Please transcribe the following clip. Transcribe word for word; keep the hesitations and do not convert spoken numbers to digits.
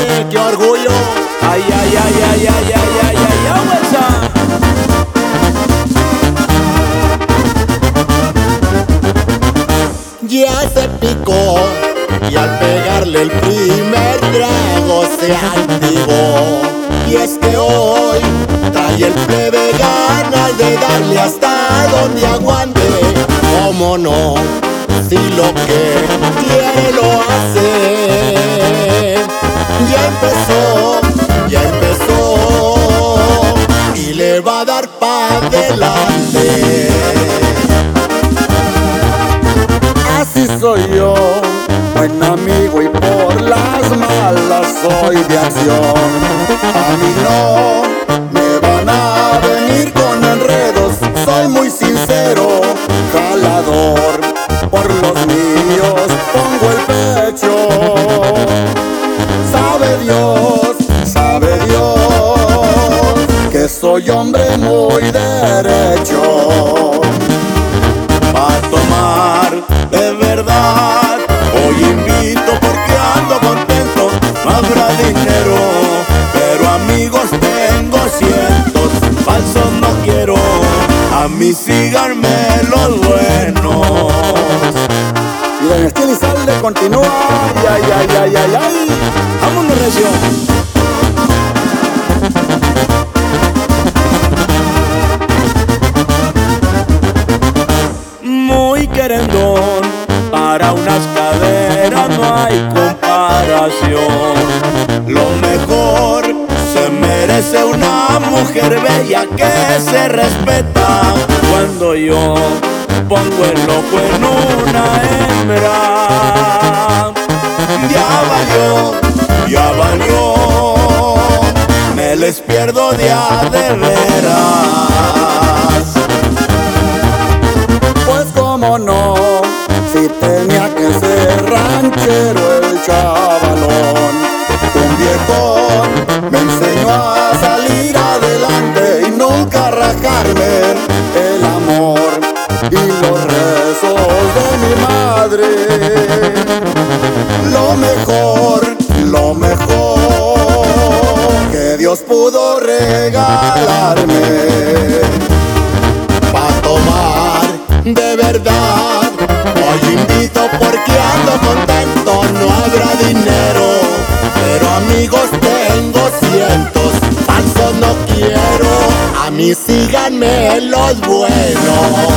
grande, qué orgullo. Ay, ay, ay, ay, ay, ay, ay, ay, ay, huesa. Ya se picó y al pegarle el primer trago se activó. Y es que hoy trae el plebe ganas de darle hasta donde aguante. ¿Cómo no? Si lo que quiere lo hace. Ya empezó, ya empezó y le va a dar pa' adelante. Así soy yo, buen amigo y por las malas soy de acción. A mí no me van a venir con enredos, soy muy sincero, jalador. Por los míos pongo el pecho. Sabe Dios, sabe Dios, que soy hombre muy derecho. Pa' tomar de verdad, hoy invito porque ando contento. No habrá dinero, pero amigos tengo cientos. Falsos no quiero, a mí síganme los buenos. Y Don Estilo Lizalde continúa. Ay, ay, ay, ay, ay, ay. Vámonos, recio. Muy querendón, para unas caderas no hay comparación. Lo mejor se merece una mujer bella que se respeta. Cuando yo pongo el ojo en una hembra, Ya valió, ya valió, me les pierdo de a de veras. Pues cómo no, si tenía que ser ranchero el chavalón. Un viejón me enseñó a salir adelante y nunca rajarme. El amor y los rezos de mi madre. Lo mejor, lo mejor que Dios pudo regalarme. Pa' tomar de verdad, hoy invito porque ando contento. No habrá dinero, pero amigos tengo cientos. Falsos no quiero, a mí síganme los buenos.